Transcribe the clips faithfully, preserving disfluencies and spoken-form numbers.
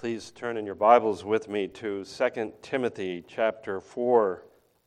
Please turn in your Bibles with me to Second Timothy chapter four.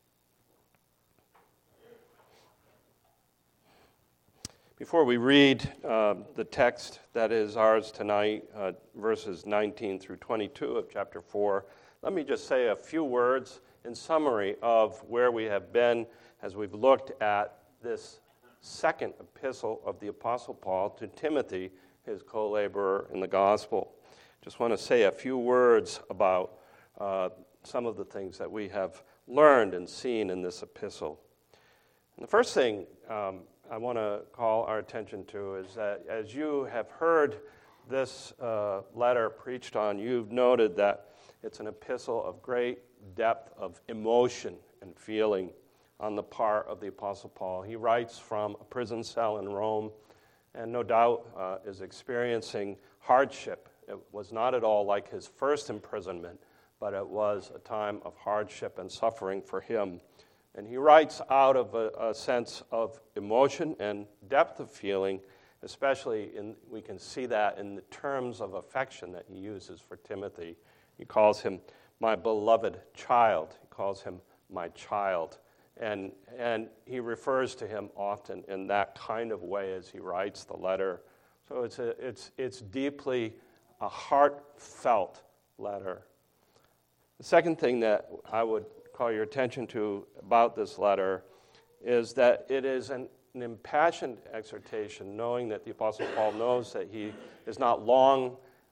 Before we read uh, the text that is ours tonight, uh, verses nineteen through twenty-two of chapter four, let me just say a few words in summary of where we have been as we've looked at this second epistle of the Apostle Paul to Timothy, his co-laborer in the gospel. Just want to say a few words about uh, some of the things that we have learned and seen in this epistle. And the first thing um, I want to call our attention to is that as you have heard this uh, letter preached on, you've noted that it's an epistle of great depth of emotion and feeling on the part of the Apostle Paul. He writes from a prison cell in Rome and no doubt uh, is experiencing hardship. It was not at all like his first imprisonment, but it was a time of hardship and suffering for him. And he writes out of a, a sense of emotion and depth of feeling, especially in, we can see that in the terms of affection that he uses for Timothy. He calls him my beloved child. He calls him my child. And, and he refers to him often in that kind of way as he writes the letter. So it's a, it's, it's deeply a heartfelt letter. The second thing that I would call your attention to about this letter is that it is an, an impassioned exhortation, knowing that the Apostle Paul knows that he is not long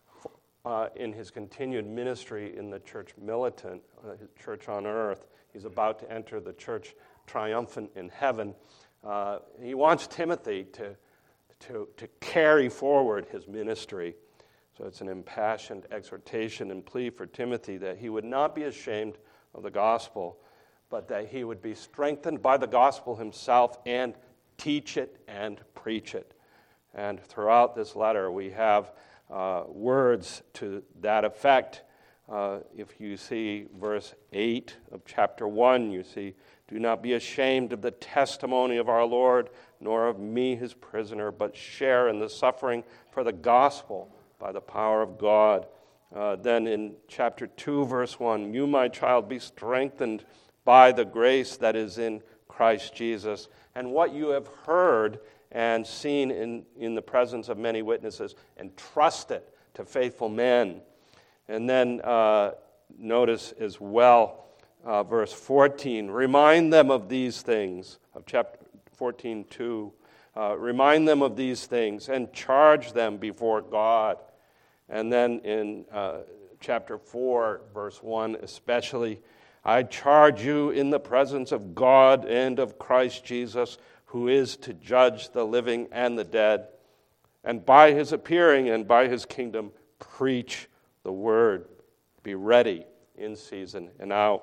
uh, in his continued ministry in the church militant, uh, his church on earth. He's about to enter the church triumphant in heaven. Uh, he wants Timothy to, to, to carry forward his ministry. So it's an impassioned exhortation and plea for Timothy that he would not be ashamed of the gospel, but that he would be strengthened by the gospel himself and teach it and preach it. And throughout this letter, we have uh, words to that effect. Uh, if you see verse eight of chapter one, you see, do not be ashamed of the testimony of our Lord, nor of me, his prisoner, but share in the suffering for the gospel by the power of God. Uh, then in chapter two, verse one, you, my child, be strengthened by the grace that is in Christ Jesus. And what you have heard and seen in, in the presence of many witnesses, and trust it to faithful men. And then uh, notice as well, uh, verse fourteen, remind them of these things, of chapter fourteen two. Uh, remind them of these things and charge them before God. And then in uh, chapter four, verse one especially, I charge you in the presence of God and of Christ Jesus, who is to judge the living and the dead, and by his appearing and by his kingdom, preach the word. Be ready in season and out.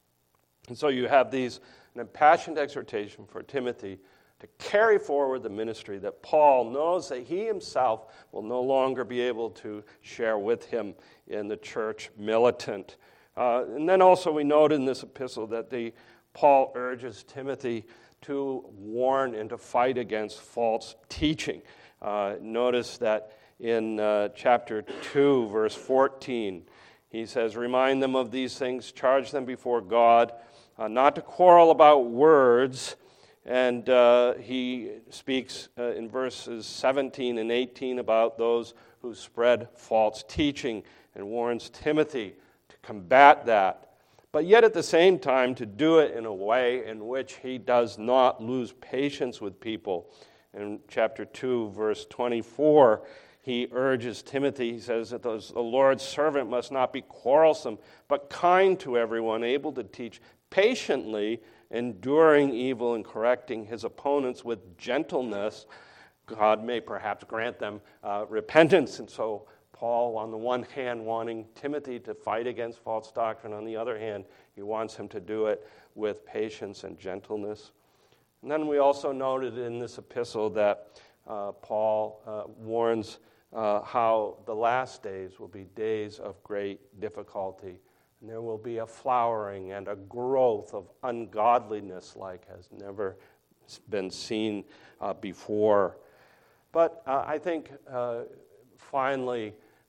And so you have these, an impassioned exhortation for Timothy to carry forward the ministry that Paul knows that he himself will no longer be able to share with him in the church militant. Uh, and then also we note in this epistle that the Paul urges Timothy to warn and to fight against false teaching. Uh, notice that in uh, chapter two, verse fourteen, he says, remind them of these things, charge them before God, uh, not to quarrel about words. And uh, he speaks uh, in verses seventeen and eighteen about those who spread false teaching and warns Timothy to combat that. But yet at the same time to do it in a way in which he does not lose patience with people. In chapter two, verse twenty-four, he urges Timothy, he says that the Lord's servant must not be quarrelsome, but kind to everyone, able to teach patiently, enduring evil and correcting his opponents with gentleness. God may perhaps grant them uh, repentance. And so Paul, on the one hand, wanting Timothy to fight against false doctrine. On the other hand, he wants him to do it with patience and gentleness. And then we also noted in this epistle that uh, Paul uh, warns uh, how the last days will be days of great difficulty. And there will be a flowering and a growth of ungodliness like has never been seen uh, before. But uh, I think uh, finally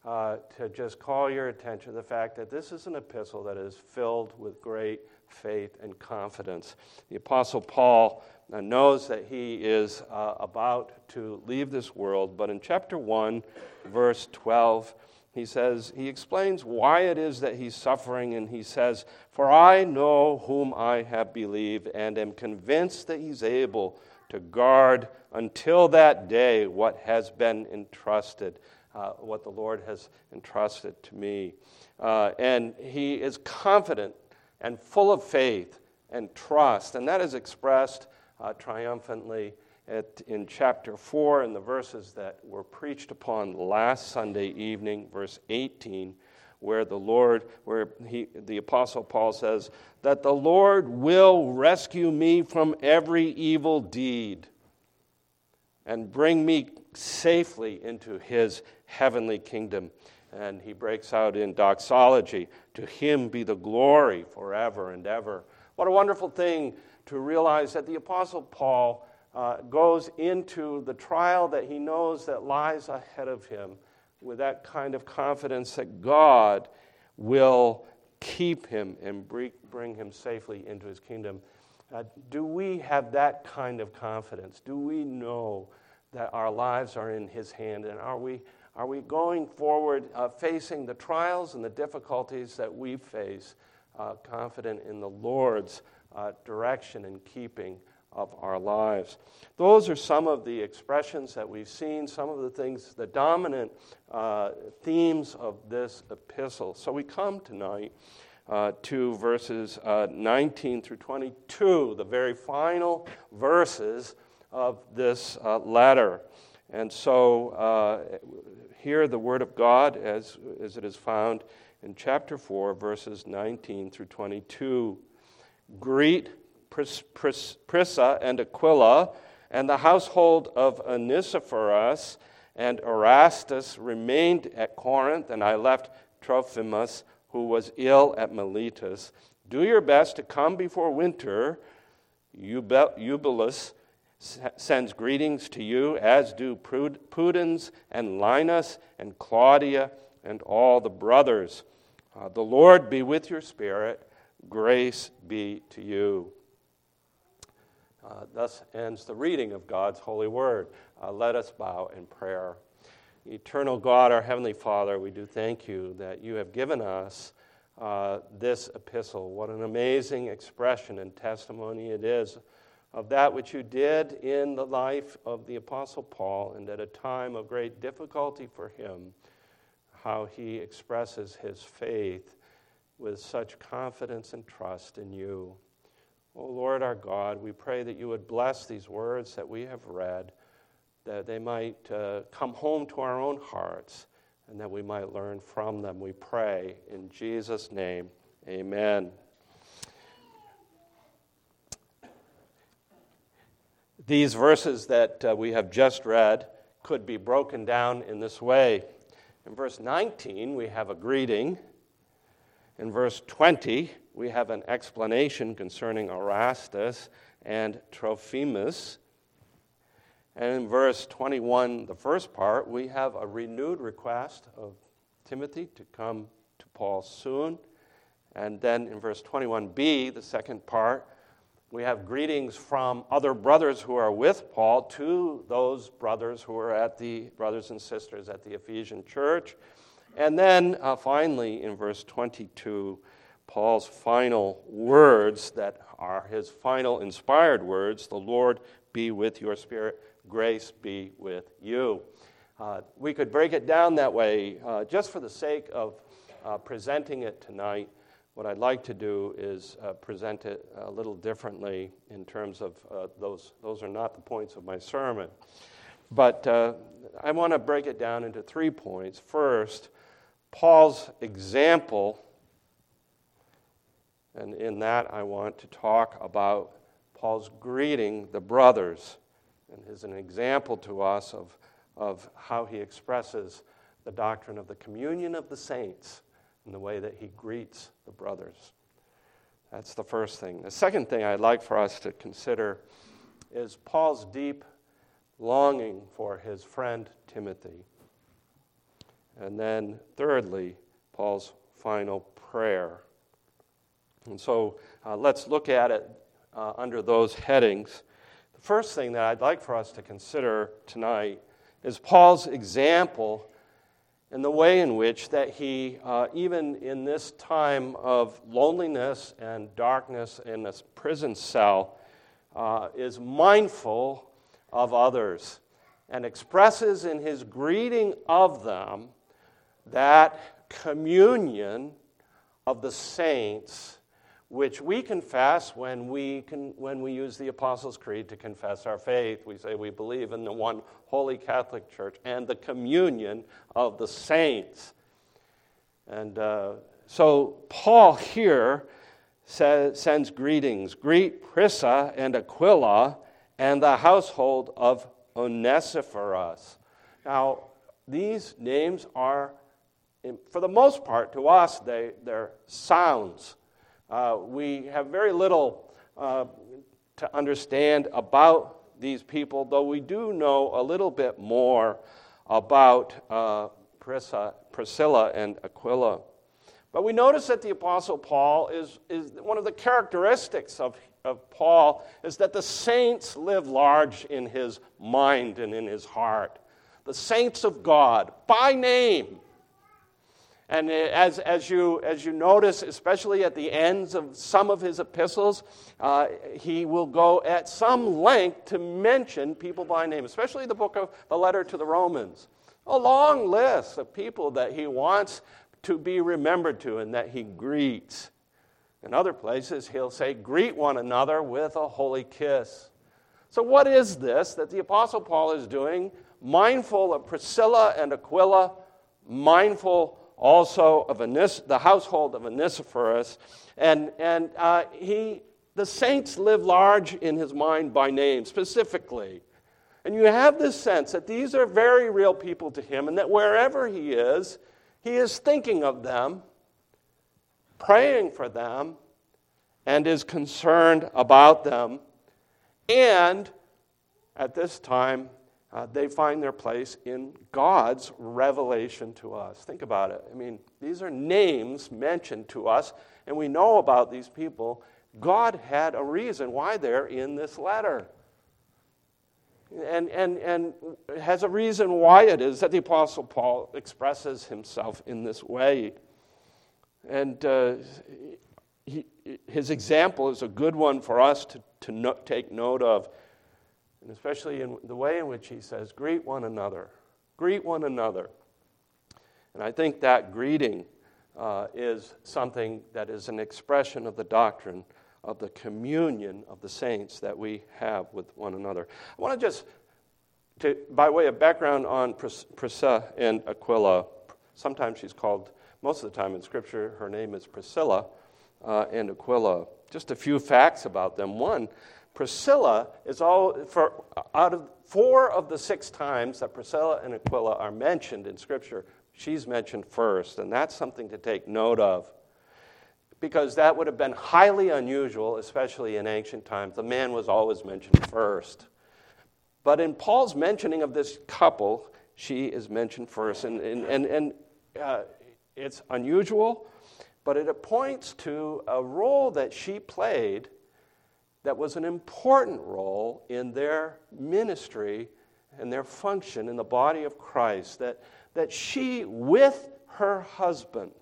uh, to just call your attention to the fact that this is an epistle that is filled with great faith and confidence. The Apostle Paul uh, knows that he is uh, about to leave this world, but in chapter one, verse twelve, he says, he explains why it is that he's suffering, and he says, "For I know whom I have believed, and am convinced that he's able to guard until that day what has been entrusted," uh, what the Lord has entrusted to me. Uh, and he is confident and full of faith and trust, and that is expressed uh, triumphantly At, in chapter four, in the verses that were preached upon last Sunday evening, verse eighteen, where the Lord, where he, the Apostle Paul says, that the Lord will rescue me from every evil deed and bring me safely into his heavenly kingdom. And he breaks out in doxology, "To him be the glory forever and ever." What a wonderful thing to realize that the Apostle Paul Uh, goes into the trial that he knows that lies ahead of him with that kind of confidence that God will keep him and bring him safely into his kingdom. Uh, do we have that kind of confidence? Do we know that our lives are in his hand? And are we, are we going forward uh, facing the trials and the difficulties that we face, uh, confident in the Lord's uh, direction and keeping of our lives? Those are some of the expressions that we've seen, some of the things, the dominant uh, themes of this epistle. So we come tonight uh, to verses uh, nineteen through twenty-two, the very final verses of this uh, letter. And so uh, hear the word of God as, as it is found in chapter four, verses nineteen through twenty-two. "Greet Pris, Pris, Prisca and Aquila, and the household of Onesiphorus, and Erastus remained at Corinth, and I left Trophimus, who was ill at Miletus. Do your best to come before winter. Eubulus sends greetings to you, as do Pudens and Linus and Claudia and all the brothers. Uh, the Lord be with your spirit. Grace be to you." Uh, thus ends the reading of God's holy word. Uh, let us bow in prayer. Eternal God, our Heavenly Father, we do thank you that you have given us uh, this epistle. What an amazing expression and testimony it is of that which you did in the life of the Apostle Paul, and at a time of great difficulty for him, how he expresses his faith with such confidence and trust in you. O Lord our God, we pray that you would bless these words that we have read, that they might uh, come home to our own hearts, and that we might learn from them. We pray in Jesus' name, amen. These verses that uh, we have just read could be broken down in this way. In verse nineteen, we have a greeting. In verse twenty, we have an explanation concerning Erastus and Trophimus. And in verse twenty-one, the first part, we have a renewed request of Timothy to come to Paul soon. And then in verse twenty-one b, the second part, we have greetings from other brothers who are with Paul to those brothers who are at the, brothers and sisters at the Ephesian church. And then uh, finally, in verse twenty-two, Paul's final words that are his final inspired words, "The Lord be with your spirit, grace be with you." Uh, we could break it down that way. Uh, just for the sake of uh, presenting it tonight, what I'd like to do is uh, present it a little differently in terms of uh, those, those are not the points of my sermon. But uh, I want to break it down into three points. First, Paul's example, and in that I want to talk about Paul's greeting the brothers, and is an example to us of, of how he expresses the doctrine of the communion of the saints in the way that he greets the brothers. That's the first thing. The second thing I'd like for us to consider is Paul's deep longing for his friend Timothy. And then thirdly, Paul's final prayer. And so uh, let's look at it uh, under those headings. The first thing that I'd like for us to consider tonight is Paul's example in the way in which that he, uh, even in this time of loneliness and darkness in this prison cell, uh, is mindful of others and expresses in his greeting of them that communion of the saints, which we confess when we can, when we use the Apostles' Creed to confess our faith. We say we believe in the one holy Catholic Church and the communion of the saints. And uh, so Paul here says, sends greetings. Greet Prisca and Aquila and the household of Onesiphorus. Now, these names are, for the most part, to us, they, they're sounds. Uh, we have very little uh, to understand about these people, though we do know a little bit more about uh, Prisca, Priscilla and Aquila. But we notice that the Apostle Paul is, is one of the characteristics of, of Paul is that the saints live large in his mind and in his heart. The saints of God, by name. And as, as, you, as you notice, especially at the ends of some of his epistles, uh, he will go at some length to mention people by name, especially the book of the letter to the Romans. A long list of people that he wants to be remembered to and that he greets. In other places, he'll say, greet one another with a holy kiss. So what is this that the Apostle Paul is doing? Mindful of Priscilla and Aquila, mindful also of Onis- the household of Onesiphorus, and, and uh, he, the saints live large in his mind by name, specifically. And you have this sense that these are very real people to him, and that wherever he is, he is thinking of them, praying for them, and is concerned about them. And at this time, uh, they find their place in God's revelation to us. Think about it. I mean, these are names mentioned to us, and we know about these people. God had a reason why they're in this letter. And, and, and has a reason why it is that the Apostle Paul expresses himself in this way. And uh, he, his example is a good one for us to, to no, take note of, and especially in the way in which he says, greet one another. Greet one another. And I think that greeting uh, is something that is an expression of the doctrine of the communion of the saints that we have with one another. I want to just, to, by way of background on Pris- Prisca and Aquila, sometimes she's called, most of the time in Scripture, her name is Priscilla uh, and Aquila. Just a few facts about them. One, Priscilla is all, for out of four of the six times that Priscilla and Aquila are mentioned in Scripture, she's mentioned first, and that's something to take note of, because that would have been highly unusual, especially in ancient times. The man was always mentioned first. But in Paul's mentioning of this couple, she is mentioned first, and, and, and, and uh, it's unusual, but it points to a role that she played that was an important role in their ministry and their function in the body of Christ, that, that she, with her husband,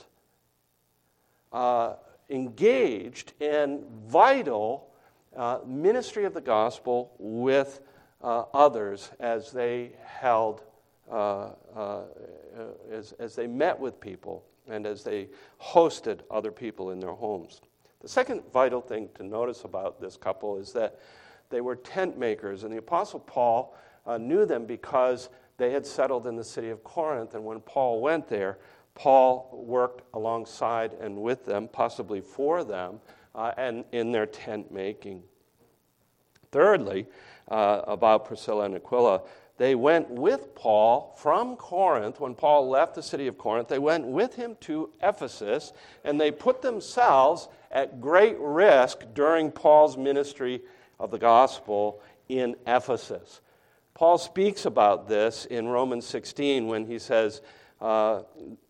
uh, engaged in vital uh, ministry of the gospel with uh, others as they held, uh, uh, as, as they met with people and as they hosted other people in their homes. The second vital thing to notice about this couple is that they were tent makers, and the Apostle Paul uh, knew them because they had settled in the city of Corinth, and when Paul went there, Paul worked alongside and with them, possibly for them, uh, and in their tent making. Thirdly, uh, about Priscilla and Aquila, they went with Paul from Corinth. When Paul left the city of Corinth, they went with him to Ephesus, and they put themselves at great risk during Paul's ministry of the gospel in Ephesus. Paul speaks about this in Romans sixteen when he says, uh,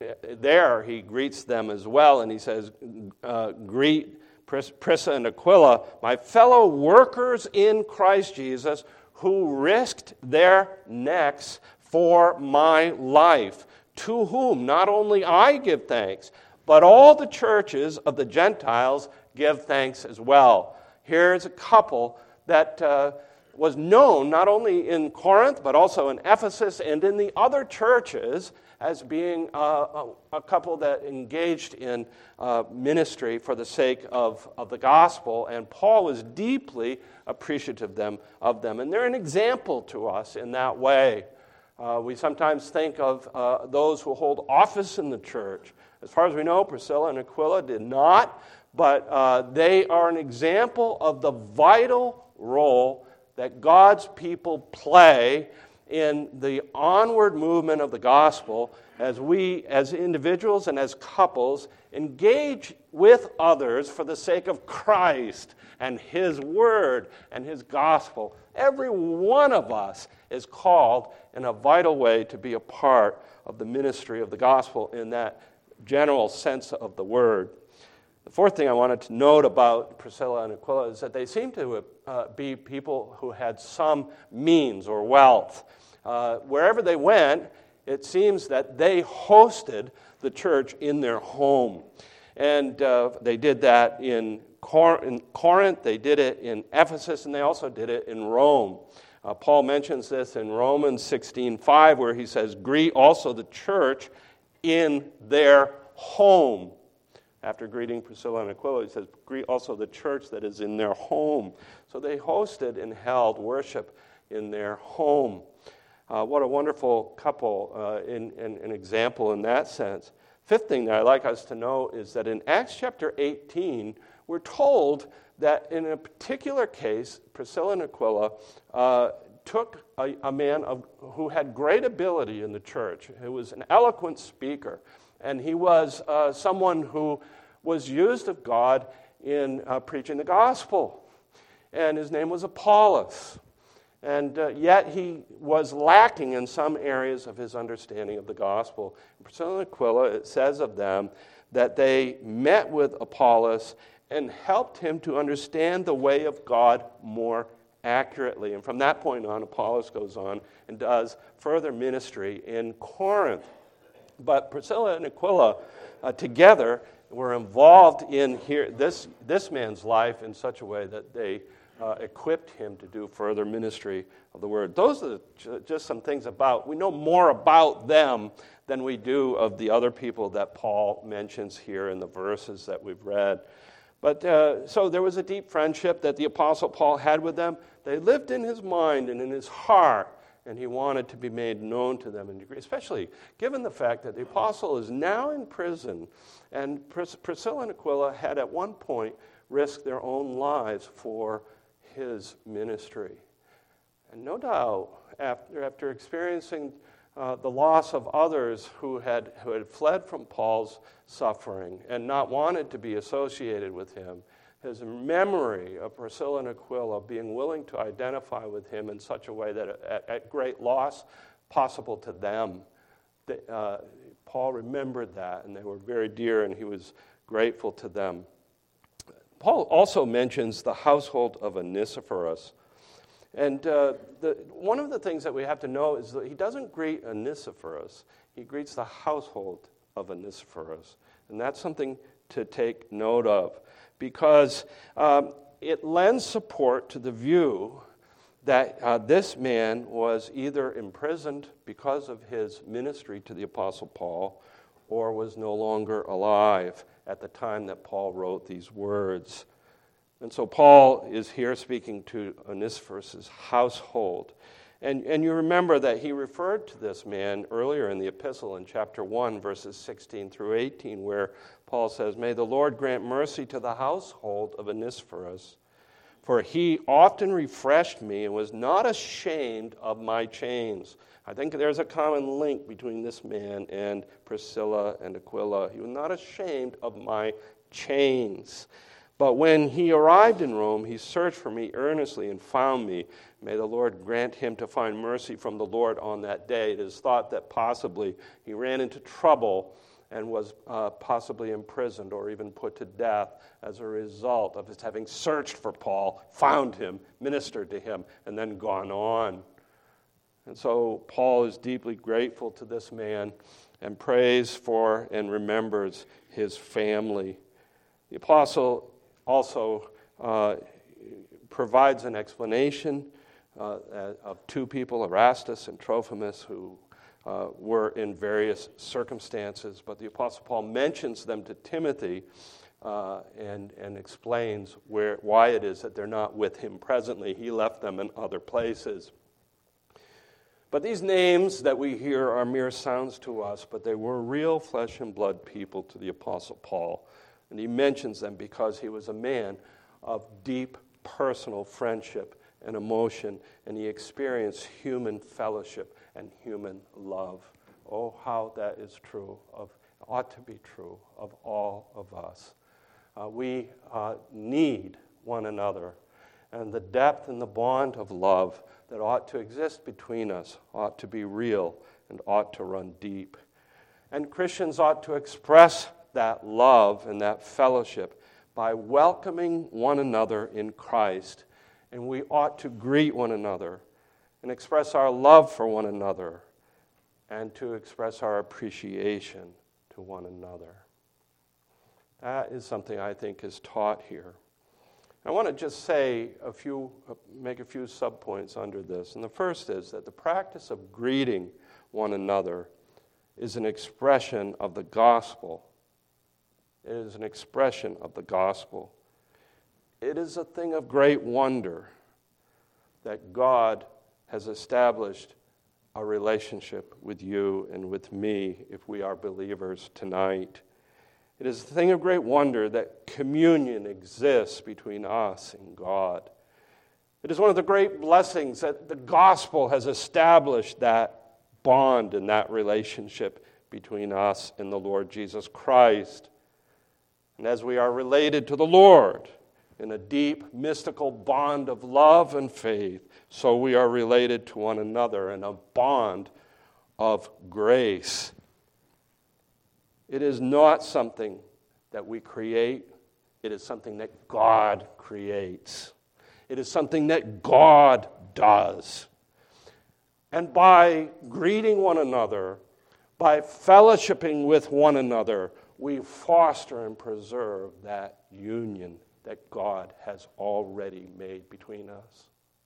there he greets them as well, and he says, uh, greet Pris- Prisca and Aquila, my fellow workers in Christ Jesus, who risked their necks for my life, to whom not only I give thanks, but all the churches of the Gentiles give thanks as well. Here's a couple that uh, was known not only in Corinth, but also in Ephesus and in the other churches as being uh, a, a couple that engaged in uh, ministry for the sake of, of the gospel. And Paul was deeply appreciative of them, of them. And they're an example to us in that way. Uh, we sometimes think of uh, those who hold office in the church. As far as we know, Priscilla and Aquila did not, but uh, they are an example of the vital role that God's people play in the onward movement of the gospel as we, as individuals and as couples, engage with others for the sake of Christ and His Word and His gospel. Every one of us is called in a vital way to be a part of the ministry of the gospel in that general sense of the word. The fourth thing I wanted to note about Priscilla and Aquila is that they seem to uh, be people who had some means or wealth. Uh, wherever they went, it seems that they hosted the church in their home. And uh, they did that in, Cor- in Corinth, they did it in Ephesus, and they also did it in Rome. Uh, Paul mentions this in Romans sixteen five, where he says, greet also the church in their home. After greeting Priscilla and Aquila, he says, greet also the church that is in their home. So they hosted and held worship in their home. Uh, what a wonderful couple, uh, in, in an example in that sense. Fifth thing that I'd like us to know is that in Acts chapter eighteen, we're told that in a particular case, Priscilla and Aquila uh, took a, a man of, who had great ability in the church, who was an eloquent speaker, and he was uh, someone who was used of God in uh, preaching the gospel. And his name was Apollos. And uh, yet he was lacking in some areas of his understanding of the gospel. Priscilla and Aquila, it says of them that they met with Apollos and helped him to understand the way of God more accurately. And from that point on, Apollos goes on and does further ministry in Corinth. But Priscilla and Aquila uh, together were involved in here this, this man's life in such a way that they uh, equipped him to do further ministry of the word. Those are just some things about, we know more about them than we do of the other people that Paul mentions here in the verses that we've read. But uh, so there was a deep friendship that the Apostle Paul had with them. They lived in his mind and in his heart, and he wanted to be made known to them in degree, especially given the fact that the apostle is now in prison, and Pris- Priscilla and Aquila had at one point risked their own lives for his ministry. And no doubt, after, after experiencing uh, the loss of others who had, who had fled from Paul's suffering and not wanted to be associated with him, his memory of Priscilla and Aquila being willing to identify with him in such a way that at, at great loss possible to them, they, uh, Paul remembered that, and they were very dear, and he was grateful to them. Paul also mentions the household of Onesiphorus. And uh, the, one of the things that we have to know is that he doesn't greet Onesiphorus. He greets the household of Onesiphorus. And that's something to take note of, because um, it lends support to the view that uh, this man was either imprisoned because of his ministry to the Apostle Paul or was no longer alive at the time that Paul wrote these words. And so Paul is here speaking to Onesiphorus' household. And, and you remember that he referred to this man earlier in the epistle in chapter one, verses sixteen through eighteen, where Paul says, "May the Lord grant mercy to the household of Onesiphorus, for he often refreshed me and was not ashamed of my chains." I think there's a common link between this man and Priscilla and Aquila. He was not ashamed of my chains. But when he arrived in Rome, he searched for me earnestly and found me. May the Lord grant him to find mercy from the Lord on that day." It is thought that possibly he ran into trouble and was uh, possibly imprisoned or even put to death as a result of his having searched for Paul, found him, ministered to him, and then gone on. And so Paul is deeply grateful to this man and prays for and remembers his family. The apostle also uh, provides an explanation uh, of two people, Erastus and Trophimus, who uh, were in various circumstances. But the Apostle Paul mentions them to Timothy uh, and, and explains where, why it is that they're not with him presently. He left them in other places. But these names that we hear are mere sounds to us, but they were real flesh and blood people to the Apostle Paul. And he mentions them because he was a man of deep personal friendship and emotion, and he experienced human fellowship and human love. Oh, how that is true, of ought to be true of all of us. Uh, we uh, need one another, and the depth and the bond of love that ought to exist between us ought to be real and ought to run deep. And Christians ought to express that love and that fellowship by welcoming one another in Christ. And we ought to greet one another and express our love for one another and to express our appreciation to one another. That is something I think is taught here. I want to just say a few, make a few subpoints under this. And the first is that the practice of greeting one another is an expression of the gospel. It is an expression of the gospel. It is a thing of great wonder that God has established a relationship with you and with me if we are believers tonight. It is a thing of great wonder that communion exists between us and God. It is one of the great blessings that the gospel has established that bond and that relationship between us and the Lord Jesus Christ. And as we are related to the Lord in a deep, mystical bond of love and faith, so we are related to one another in a bond of grace. It is not something that we create. It is something that God creates. It is something that God does. And by greeting one another, by fellowshipping with one another, we foster and preserve that union that God has already made between us.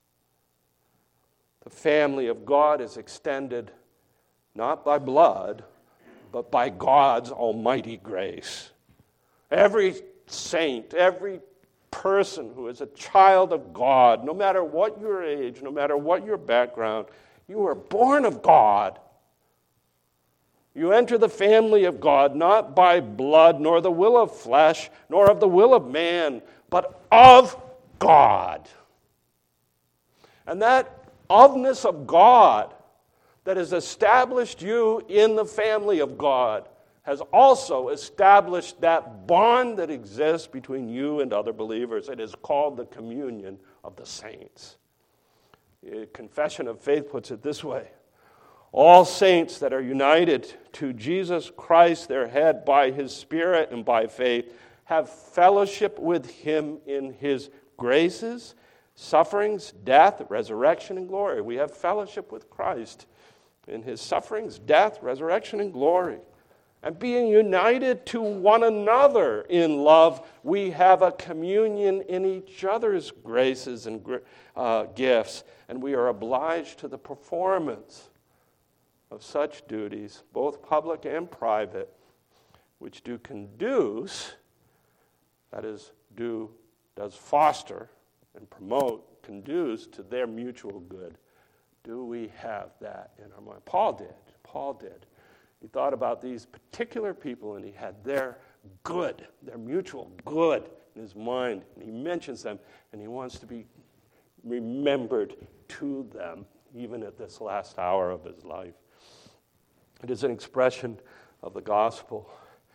The family of God is extended not by blood, but by God's almighty grace. Every saint, every person who is a child of God, no matter what your age, no matter what your background, you are born of God. You enter the family of God not by blood, nor the will of flesh, nor of the will of man, but of God. And that ofness of God that has established you in the family of God has also established that bond that exists between you and other believers. It is called the communion of the saints. The Confession of Faith puts it this way: all saints that are united to Jesus Christ, their head, by his Spirit and by faith, have fellowship with him in his graces, sufferings, death, resurrection, and glory. We have fellowship with Christ in his sufferings, death, resurrection, and glory. And being united to one another in love, we have a communion in each other's graces and uh, gifts, and we are obliged to the performance of such duties, both public and private, which do conduce, that is, do does foster and promote, conduce to their mutual good. Do we have that in our mind? Paul did. Paul did. He thought about these particular people, and he had their good, their mutual good in his mind. And he mentions them, and he wants to be remembered to them, even at this last hour of his life. It is an expression of the gospel.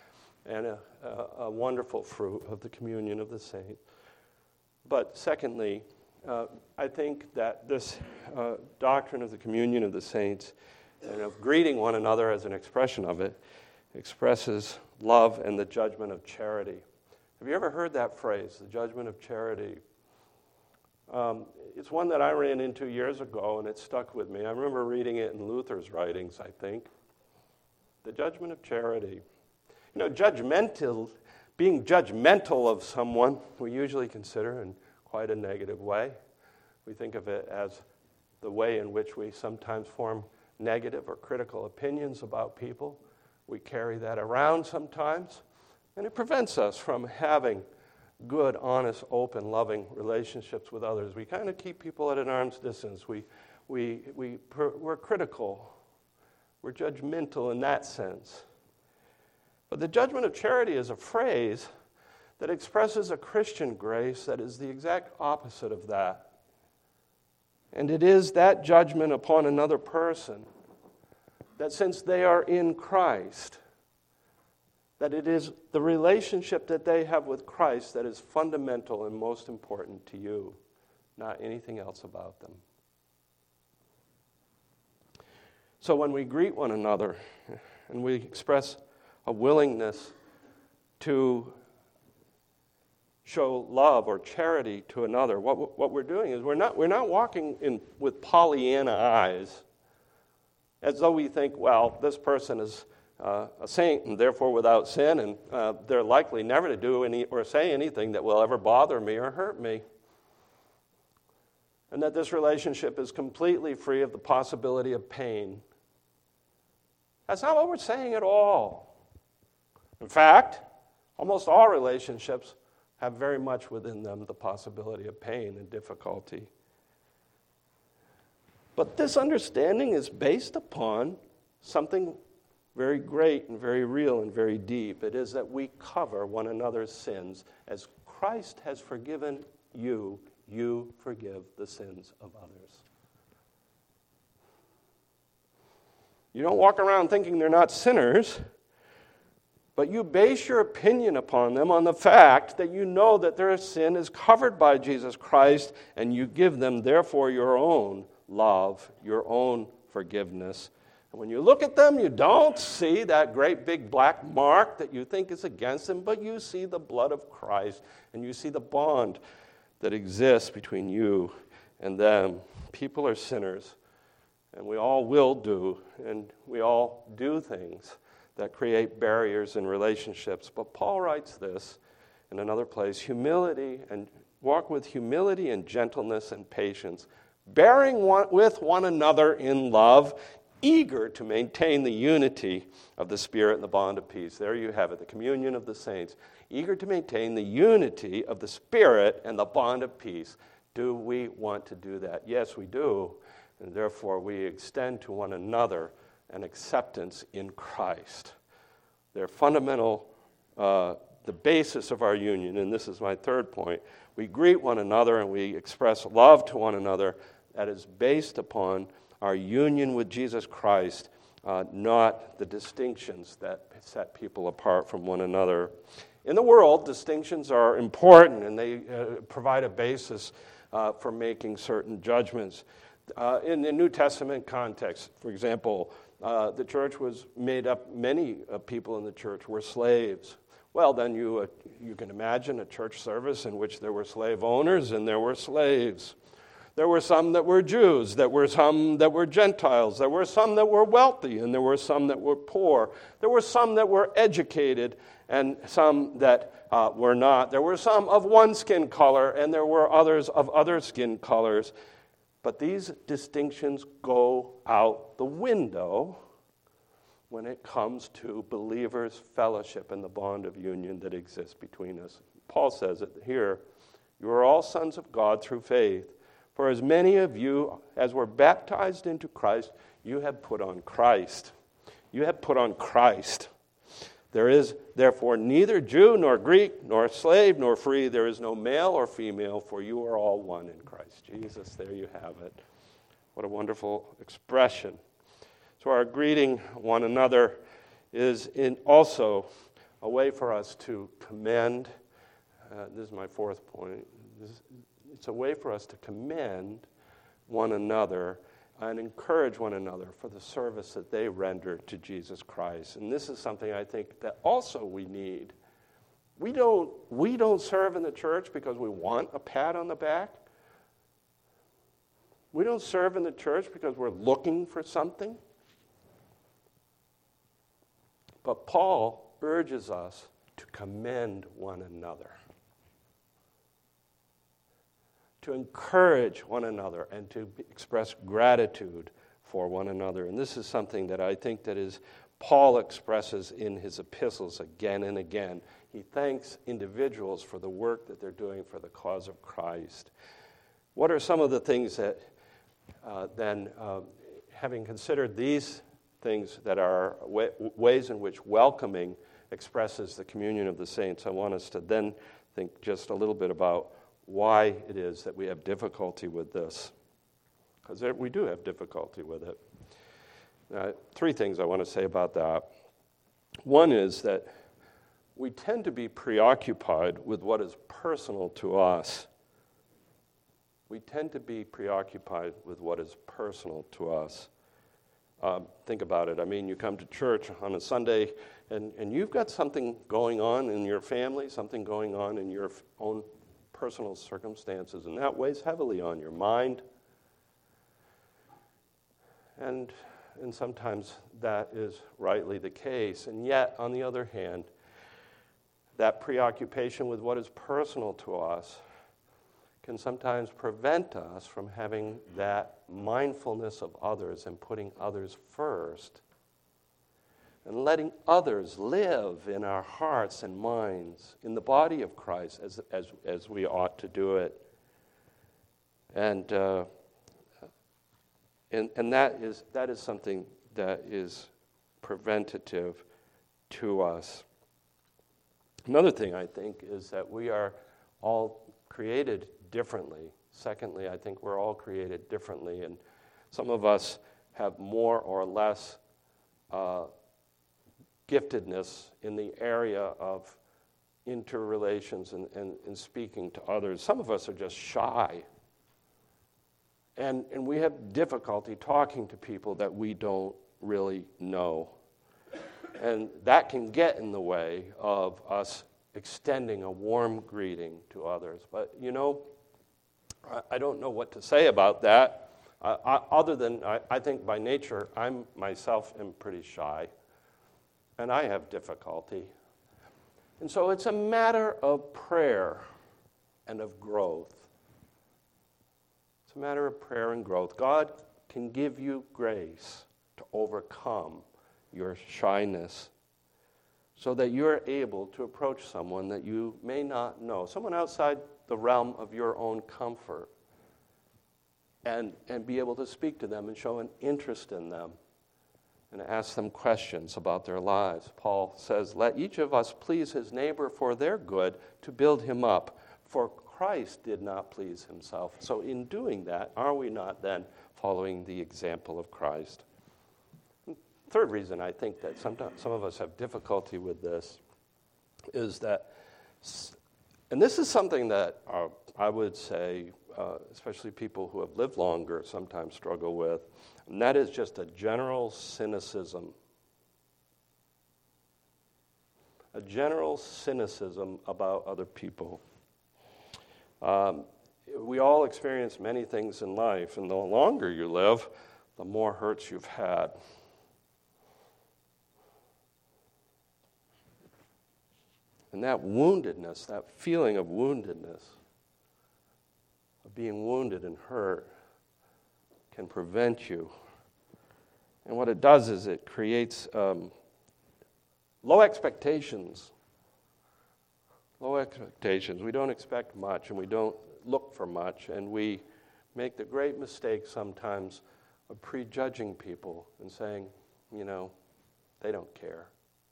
and a, a, a wonderful fruit of the communion of the saints. But secondly, uh, I think that this uh, doctrine of the communion of the saints and of greeting one another as an expression of it expresses love and the judgment of charity. Have you ever heard that phrase, the judgment of charity? Um, it's one that I ran into years ago, and it stuck with me. I remember reading it in Luther's writings, I think. The judgment of charity. You know, judgmental, being judgmental of someone, we usually consider in quite a negative way. We think of it as the way in which we sometimes form negative or critical opinions about people. We carry that around sometimes, and it prevents us from having good, honest, open, loving relationships with others. We kind of keep people at an arm's distance. We, we, we, we're critical. We're judgmental in that sense. But the judgment of charity is a phrase that expresses a Christian grace that is the exact opposite of that. And it is that judgment upon another person that since they are in Christ, that it is the relationship that they have with Christ that is fundamental and most important to you, not anything else about them. So when we greet one another and we express a willingness to show love or charity to another, what, what we're doing is we're not, we're not walking in with Pollyanna eyes as though we think, well, this person is uh, a saint and therefore without sin, and uh, they're likely never to do any or say anything that will ever bother me or hurt me. And that this relationship is completely free of the possibility of pain. That's not what we're saying at all. In fact, almost all relationships have very much within them the possibility of pain and difficulty. But this understanding is based upon something very great and very real and very deep. It is that we cover one another's sins. As Christ has forgiven you, you forgive the sins of others. You don't walk around thinking they're not sinners, but you base your opinion upon them on the fact that you know that their sin is covered by Jesus Christ, and you give them, therefore, your own love, your own forgiveness. And when you look at them, you don't see that great big black mark that you think is against them, but you see the blood of Christ, and you see the bond that exists between you and them. People are sinners, and we all will do, and we all do things that create barriers in relationships. But Paul writes this in another place, humility and walk with humility and gentleness and patience, bearing one, with one another in love, eager to maintain the unity of the Spirit and the bond of peace. There you have it, the communion of the saints. Eager to maintain the unity of the Spirit and the bond of peace. Do we want to do that? Yes, we do. And therefore, we extend to one another an acceptance in Christ. They're fundamental, uh, the basis of our union. And this is my third point. We greet one another and we express love to one another that is based upon our union with Jesus Christ, uh, not the distinctions that set people apart from one another. In the world, distinctions are important, and they uh, provide a basis uh, for making certain judgments. Uh, in the New Testament context, for example, uh, the church was made up, many uh, people in the church were slaves. Well, then you, uh, you can imagine a church service in which there were slave owners and there were slaves. There were some that were Jews, there were some that were Gentiles, there were some that were wealthy, and there were some that were poor. There were some that were educated, and some that uh, were not. There were some of one skin color, and there were others of other skin colors. But these distinctions go out the window when it comes to believers' fellowship and the bond of union that exists between us. Paul says it here, you are all sons of God through faith. For as many of you as were baptized into Christ, you have put on Christ. You have put on Christ. There is therefore neither Jew nor Greek, nor slave nor free. There is no male or female, for you are all one in Christ Jesus. There you have it. What a wonderful expression. So our greeting one another is in also a way for us to commend, uh, this is my fourth point, this, it's a way for us to commend one another and encourage one another for the service that they render to Jesus Christ. And this is something I think that also we need. We don't, we don't serve in the church because we want a pat on the back. We don't serve in the church because we're looking for something. But Paul urges us to commend one another, to encourage one another, and to express gratitude for one another. And this is something that I think that is Paul expresses in his epistles again and again. He thanks individuals for the work that they're doing for the cause of Christ. What are some of the things that uh, then, uh, having considered these things that are way, ways in which welcoming expresses the communion of the saints, I want us to then think just a little bit about why it is that we have difficulty with this. Because we do have difficulty with it. Uh, three things I want to say about that. One is that we tend to be preoccupied with what is personal to us. We tend to be preoccupied with what is personal to us. Um, think about it. I mean, you come to church on a Sunday, and, and you've got something going on in your family, something going on in your own personal circumstances, and that weighs heavily on your mind. And, and sometimes that is rightly the case. And yet, on the other hand, that preoccupation with what is personal to us can sometimes prevent us from having that mindfulness of others and putting others first and letting others live in our hearts and minds in the body of Christ as as, as we ought to do it. And, uh, and and that is that is something that is preventative to us. Another thing I think is that we are all created differently. Secondly, I think we're all created differently, and some of us have more or less uh, giftedness in the area of interrelations and, and, and speaking to others. Some of us are just shy, and, and we have difficulty talking to people that we don't really know. And that can get in the way of us extending a warm greeting to others. But, you know, I, I don't know what to say about that, uh, I, other than I, I think by nature, I'm myself am pretty shy, and I have difficulty. And so it's a matter of prayer and of growth. It's a matter of prayer and growth. God can give you grace to overcome your shyness so that you're able to approach someone that you may not know, someone outside the realm of your own comfort, and, and be able to speak to them and show an interest in them and ask them questions about their lives. Paul says, let each of us please his neighbor for their good, to build him up. For Christ did not please himself. So in doing that, are we not then following the example of Christ? Third reason I think that sometimes some of us have difficulty with this is that, and this is something that uh, I would say, uh, especially people who have lived longer sometimes struggle with, and that is just a general cynicism. A general cynicism about other people. Um, we all experience many things in life, and the longer you live, the more hurts you've had. And that woundedness, that feeling of woundedness, of being wounded and hurt, can prevent you. And what it does is it creates um, low expectations. Low expectations. We don't expect much, and we don't look for much, and we make the great mistake sometimes of prejudging people and saying, you know, they don't care.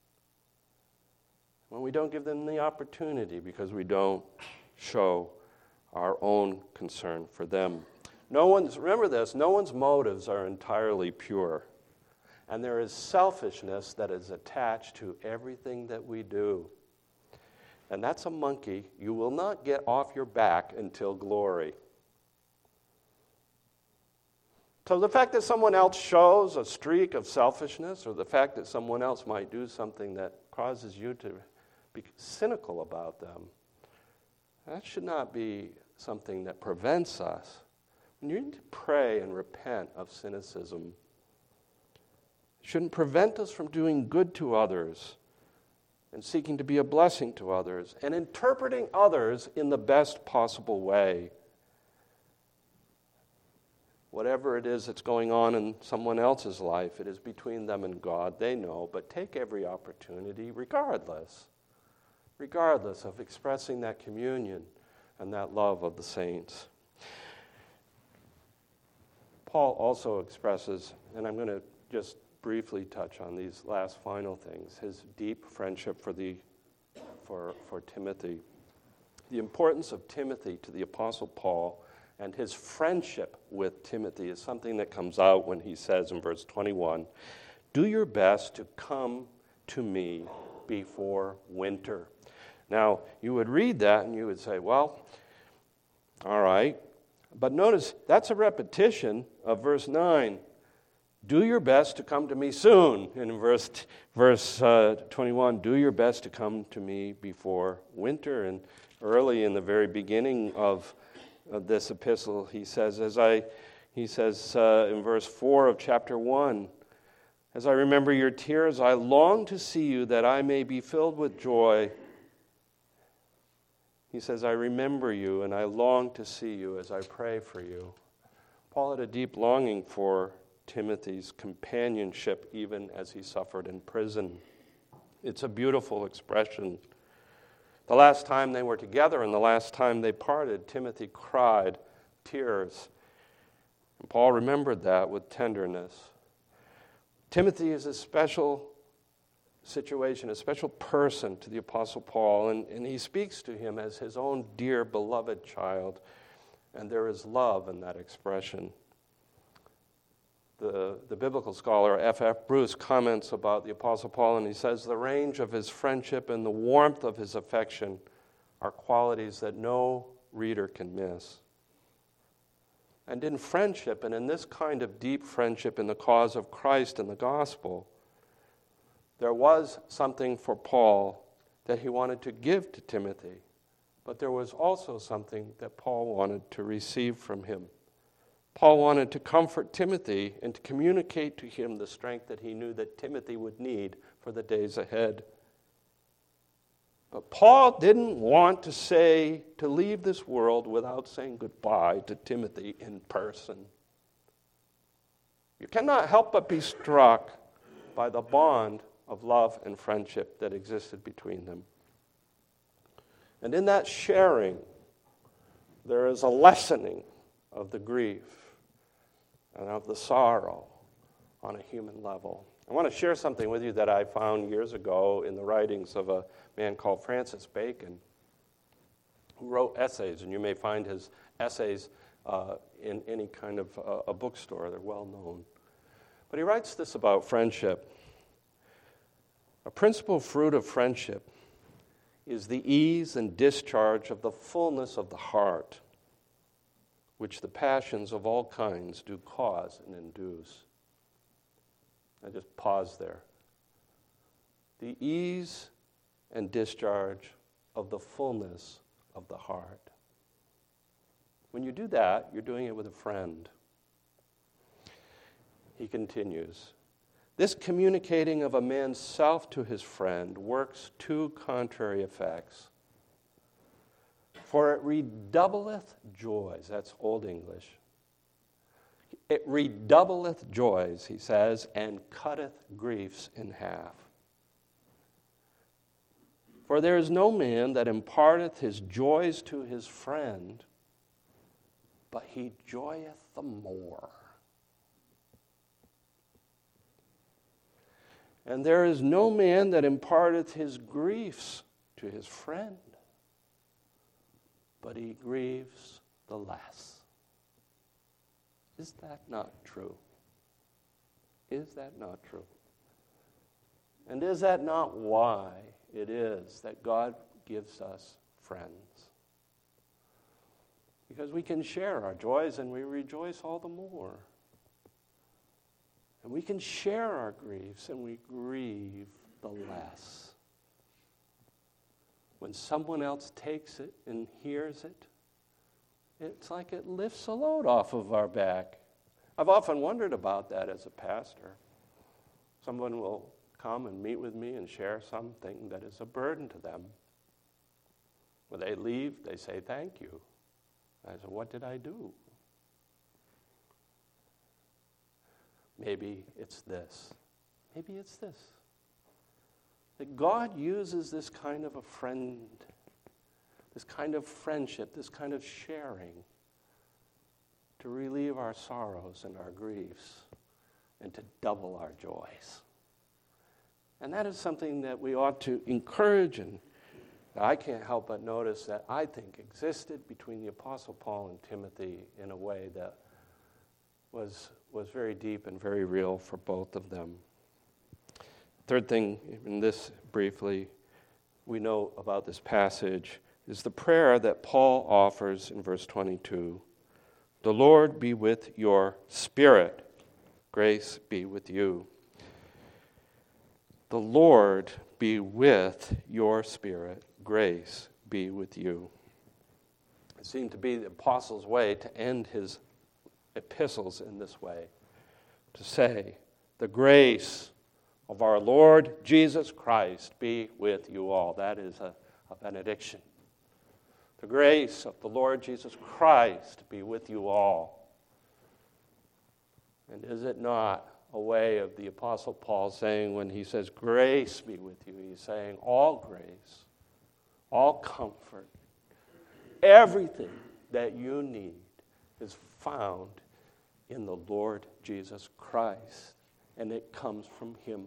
When we don't give them the opportunity because we don't show our own concern for them. No one's, remember this, no one's motives are entirely pure. And there is selfishness that is attached to everything that we do. And that's a monkey you will not get off your back until glory. So the fact that someone else shows a streak of selfishness, or the fact that someone else might do something that causes you to be cynical about them, that should not be something that prevents us. You need to pray and repent of cynicism. It shouldn't prevent us from doing good to others and seeking to be a blessing to others and interpreting others in the best possible way. Whatever it is that's going on in someone else's life, it is between them and God. They know, but take every opportunity regardless, regardless of expressing that communion and that love of the saints. Paul also expresses, and I'm going to just briefly touch on these last final things, his deep friendship for the for for Timothy. The importance of Timothy to the Apostle Paul and his friendship with Timothy is something that comes out when he says in verse twenty-one, "Do your best to come to me before winter." Now, you would read that and you would say, well, all right. But notice, that's a repetition of verse nine. Do your best to come to me soon. And in verse, verse uh, twenty-one, do your best to come to me before winter. And early in the very beginning of, of this epistle, he says, as I, he says uh, in verse four of chapter one, as I remember your tears, I long to see you that I may be filled with joy. He says, I remember you and I long to see you as I pray for you. Paul had a deep longing for Timothy's companionship even as he suffered in prison. It's a beautiful expression. The last time they were together and the last time they parted, Timothy cried tears. And Paul remembered that with tenderness. Timothy is a special situation, a special person to the Apostle Paul, and, and he speaks to him as his own dear, beloved child, and there is love in that expression. The, the biblical scholar F F Bruce comments about the Apostle Paul, and he says, the range of his friendship and the warmth of his affection are qualities that no reader can miss. And in friendship, and in this kind of deep friendship in the cause of Christ and the gospel, there was something for Paul that he wanted to give to Timothy, but there was also something that Paul wanted to receive from him. Paul wanted to comfort Timothy and to communicate to him the strength that he knew that Timothy would need for the days ahead. But Paul didn't want to say, to leave this world without saying goodbye to Timothy in person. You cannot help but be struck by the bond of love and friendship that existed between them. And in that sharing, there is a lessening of the grief and of the sorrow on a human level. I want to share something with you that I found years ago in the writings of a man called Francis Bacon, who wrote essays, and you may find his essays uh, in any kind of uh, a bookstore. They're well known. But he writes this about friendship. A principal fruit of friendship is the ease and discharge of the fullness of the heart, which the passions of all kinds do cause and induce. I just pause there. The ease and discharge of the fullness of the heart. When you do that, you're doing it with a friend. He continues, this communicating of a man's self to his friend works two contrary effects. For it redoubleth joys, that's Old English. It redoubleth joys, he says, and cutteth griefs in half. For there is no man that imparteth his joys to his friend, but he joyeth the more. And there is no man that imparteth his griefs to his friend, but he grieves the less. Is that not true? Is that not true? And is that not why it is that God gives us friends? Because we can share our joys and we rejoice all the more. And we can share our griefs and we grieve the less. When someone else takes it and hears it, it's like it lifts a load off of our back. I've often wondered about that as a pastor. Someone will come and meet with me and share something that is a burden to them. When they leave, they say, thank you. I said, what did I do? Maybe it's this. Maybe it's this. That God uses this kind of a friend, this kind of friendship, this kind of sharing to relieve our sorrows and our griefs and to double our joys. And that is something that we ought to encourage, and I can't help but notice that I think existed between the Apostle Paul and Timothy in a way that was, was very deep and very real for both of them. Third thing, in this briefly, we know about this passage is the prayer that Paul offers in verse twenty-two. The Lord be with your spirit. Grace be with you. The Lord be with your spirit. Grace be with you. It seemed to be the apostle's way to end his epistles in this way, to say, the grace of our Lord Jesus Christ be with you all. That is a, a benediction. The grace of the Lord Jesus Christ be with you all. And is it not a way of the Apostle Paul saying when he says, grace be with you, he's saying all grace, all comfort, everything that you need is found in the Lord Jesus Christ, and it comes from him.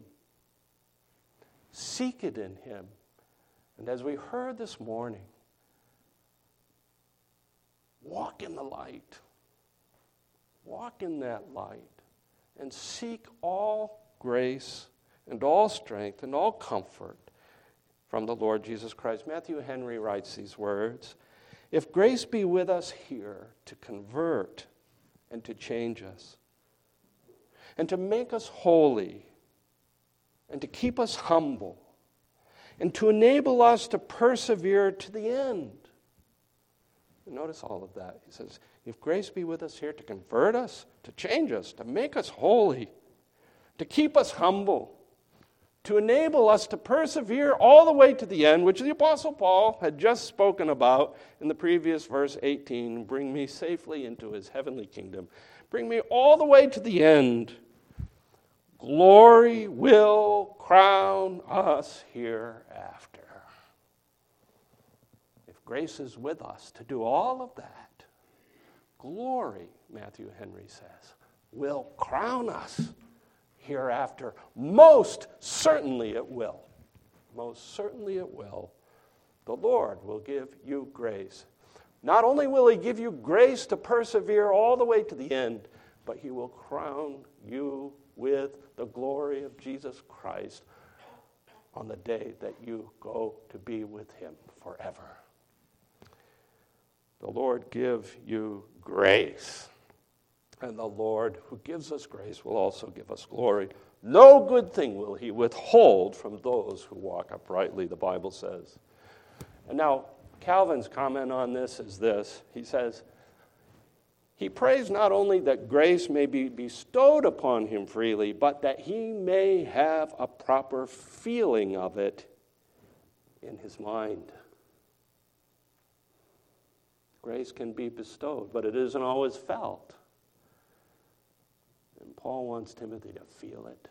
Seek it in him. And as we heard this morning, walk in the light. Walk in that light and seek all grace and all strength and all comfort from the Lord Jesus Christ. Matthew Henry writes these words, if grace be with us here to convert and to change us and to make us holy and to keep us humble and to enable us to persevere to the end. Notice all of that. He says, if grace be with us here to convert us, to change us, to make us holy, to keep us humble, to enable us to persevere all the way to the end, which the Apostle Paul had just spoken about in the previous verse eighteen, bring me safely into his heavenly kingdom. Bring me all the way to the end. Glory will crown us hereafter. If grace is with us to do all of that, glory, Matthew Henry says, will crown us hereafter. Most certainly it will. Most certainly it will. The Lord will give you grace. Not only will he give you grace to persevere all the way to the end, but he will crown you with the glory of Jesus Christ on the day that you go to be with him forever. The Lord give you grace. And the Lord who gives us grace will also give us glory. No good thing will he withhold from those who walk uprightly, the Bible says. And now, Calvin's comment on this is this. He says, he prays not only that grace may be bestowed upon him freely, but that he may have a proper feeling of it in his mind. Grace can be bestowed, but it isn't always felt. And Paul wants Timothy to feel it.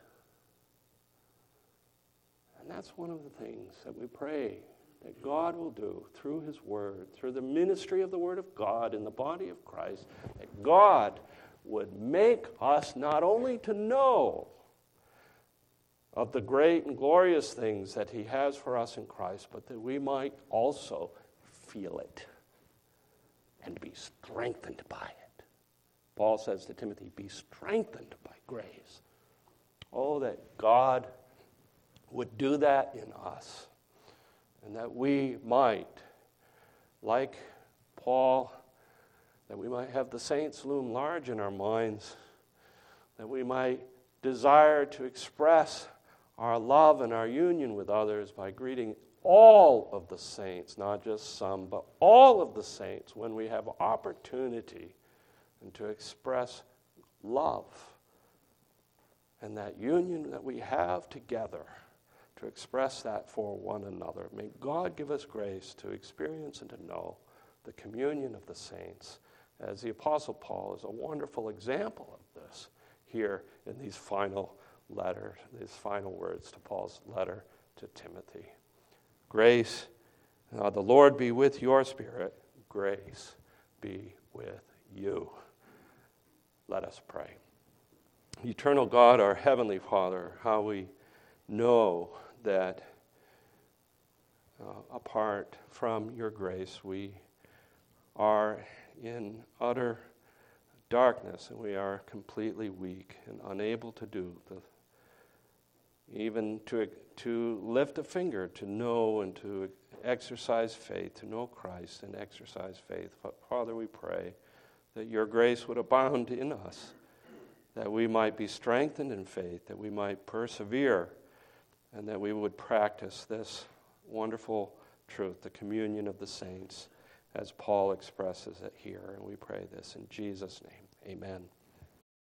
And that's one of the things that we pray that God will do through his word, through the ministry of the word of God in the body of Christ, that God would make us not only to know of the great and glorious things that he has for us in Christ, but that we might also feel it and be strengthened by it. Paul says to Timothy, be strengthened by grace. Oh, that God would do that in us, and that we might, like Paul, that we might have the saints loom large in our minds, that we might desire to express our love and our union with others by greeting all of the saints, not just some, but all of the saints when we have opportunity, and to express love and that union that we have together, to express that for one another. May God give us grace to experience and to know the communion of the saints, as the Apostle Paul is a wonderful example of this here in these final letters, these final words to Paul's letter to Timothy. Grace, uh, the Lord be with your spirit. Grace be with you. Let us pray. Eternal God, our Heavenly Father, how we know that uh, apart from your grace, we are in utter darkness, and we are completely weak and unable to do the, even to, to lift a finger, to know and to exercise faith, to know Christ and exercise faith. Father, we pray that your grace would abound in us, that we might be strengthened in faith, that we might persevere, and that we would practice this wonderful truth, the communion of the saints, as Paul expresses it here. And we pray this in Jesus' name. Amen.